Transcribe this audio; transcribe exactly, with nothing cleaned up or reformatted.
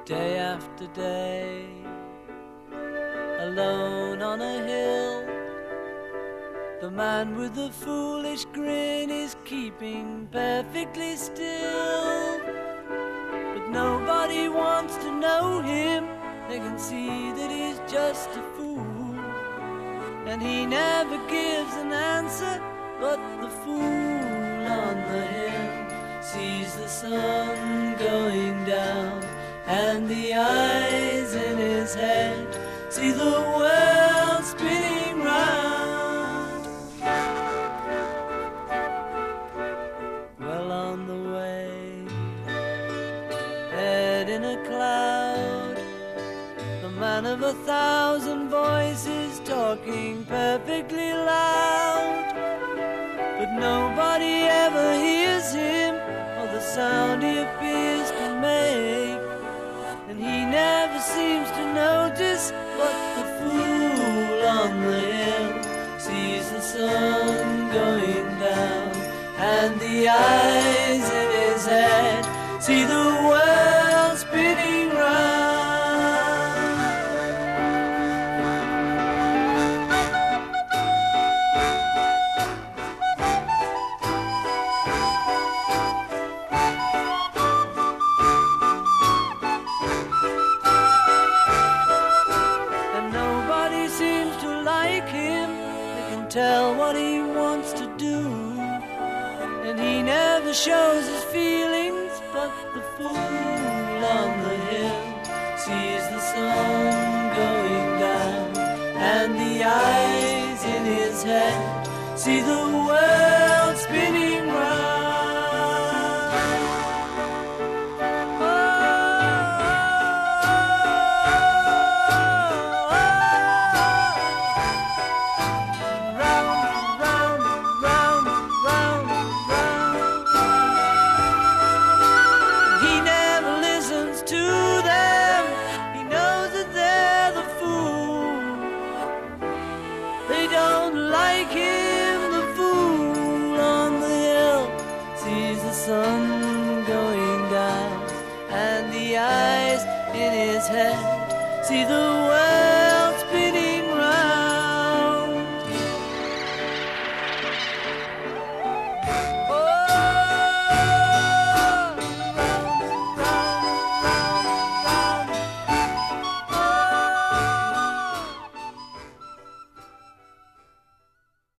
Day after day, alone on a hill, the man with the foolish grin is keeping perfectly still. But nobody wants to know him, they can see that he's just a fool. And he never gives an answer, but the fool on the hill sees the sun going down, and the eyes in his head see the world spinning round. Well on the way, head in a cloud, the man of a thousand voices talking perfectly loud. But nobody ever hears him, or the sound he appears to make. And he never seems to notice, but the fool on the hill sees the sun going down, and the eyes in his head see the world spinning round. Tell what he wants to do, and he never shows his feelings, but the fool on the hill sees the sun going down, and the eyes in his head see the